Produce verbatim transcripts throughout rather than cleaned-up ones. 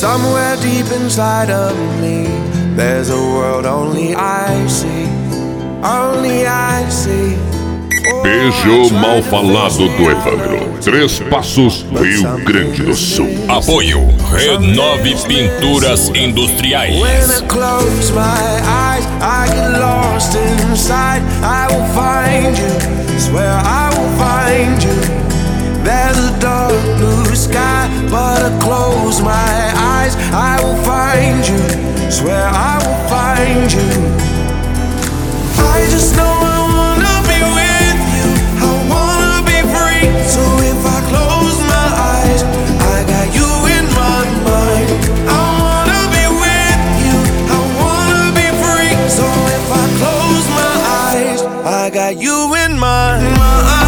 Somewhere deep inside of me, there's a world only I see, only I see. Beijo mal falado do Evandro. Três Passos, Rio Grande do Sul. Apoio Renove Pinturas Industriais. When I close my eyes, I get lost inside. I will find you, swear I will find you. There's a dark blue sky, but I close my eyes, I will find you, swear I will find you. I just know I wanna be with you, I wanna be free. So if I close my eyes, I got you in my mind. I wanna be with you, I wanna be free. So if I close my eyes, I got you in my mind.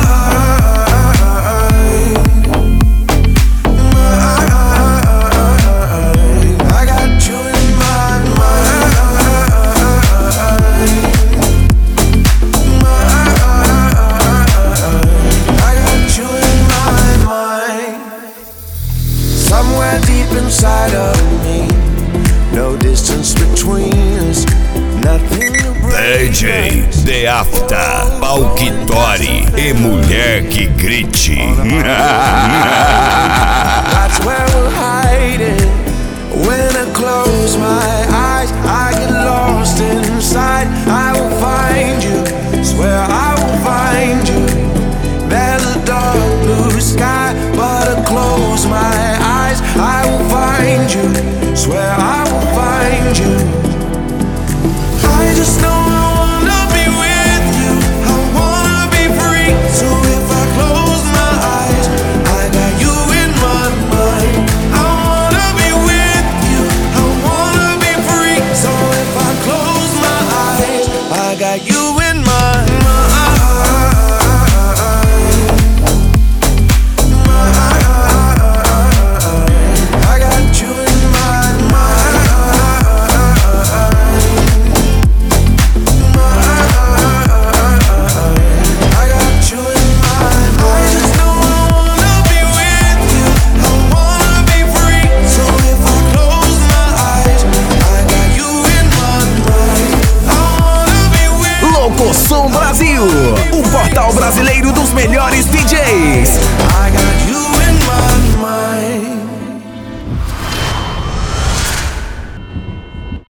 Inside of me, no distance between us, nothing to break. D J The Afta, Palquitori e Mulher que Grite. That's where we're hiding. When I close my eyes, I get lost inside. I will find you, swear I will find you. There's a dark blue sky, but I close my eyes, I will find you, swear I will find you. I just know I wanna be with you, I wanna be free. So if I close my eyes, I got you in my mind. I wanna be with you, I wanna be free. So if I close my eyes, I got you in my mind. Som Brasil, o portal brasileiro dos melhores D Js.